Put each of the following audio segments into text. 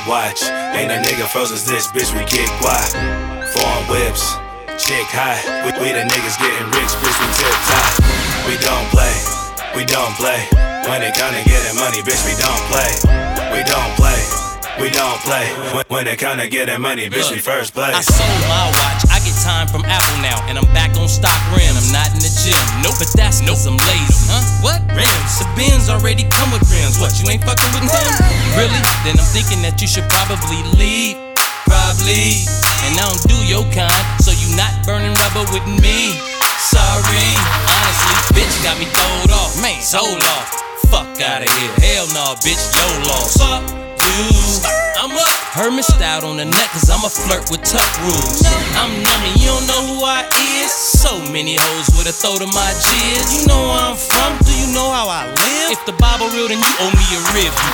watch. Ain't a nigga froze as this, bitch, we kick wide. Foreign whips, chick high. We the niggas getting rich, bitch, we tip top. We don't play, we don't play. When it come to getting money, bitch, we don't play. We don't play, we don't play. When it come to getting money, bitch, we first place. I sold my watch, I get time from Apple now, and I'm back on stock rims. I'm not in the gym, nope, but that's cause I'm lazy. Huh? What? Rims? The Benz already come with rims. What, you ain't fucking with them? Really? Then I'm thinking that you should probably leave. Probably. And I don't do your kind, so you not burning rubber with me. Sorry. Honestly, bitch got me throwed off. Man, sold off. Fuck outta here. Hell no, bitch, yo lost. Fuck you. I'm up. Hermit style on the neck, cause I'ma flirt with tough rules. I'm nummy, you don't know who I is. So many hoes with a throw to my jizz. You know where I'm from, do you know how I live? If the Bible real, then you owe me a rib, you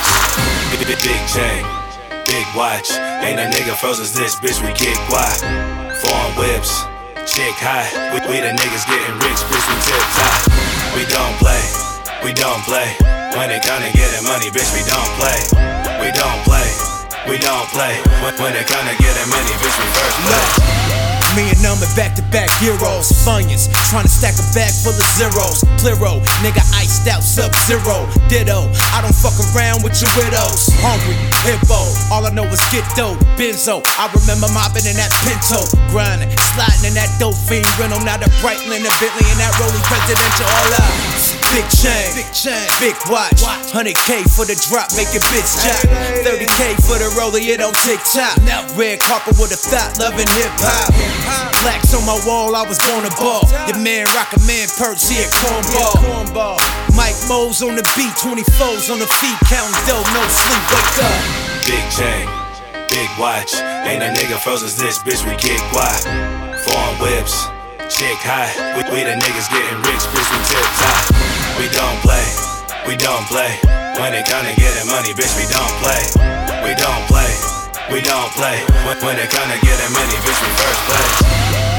bitch. Big chain, big watch. Ain't a nigga froze as this, bitch, we kick wide. Foreign whips, chick high. We the niggas getting rich, bitch, we tip top. We don't play, we don't play. When it come to getting money, bitch, we don't play. We don't play, we don't play. When it come to getting money, bitch, we first play. Me and them are back-to-back heroes. Funyuns, tryna stack a bag full of zeros. Plero, nigga iced out Sub-Zero. Ditto, I don't fuck around with your widows. Hungry, hippo, all I know is get dough. Benzo, I remember mobbing in that Pinto. Grinding, sliding in that dope fiend rental. Now the Breitling, the Bentley, and that rolling presidential. All out. Big chain, big watch. 100K for the drop, make a bitch jack. 30K for the roller, it on TikTok. Red carpet with a thought, loving hip-hop. Blacks on my wall, I was born to ball. Your man rock a man perch, he a cornball. Mike Mo's on the beat, 24s on the feet, counting dough, no sleep, wake up. Big chain, big watch. Ain't a nigga froze as this, bitch, we kick wide. Foreign whips, chick high. We the niggas getting rich, bitch, we tip top. We don't play, we don't play. When it come to getting money, bitch, we don't play. We don't play, we don't play. When it come to getting money, bitch, we first play.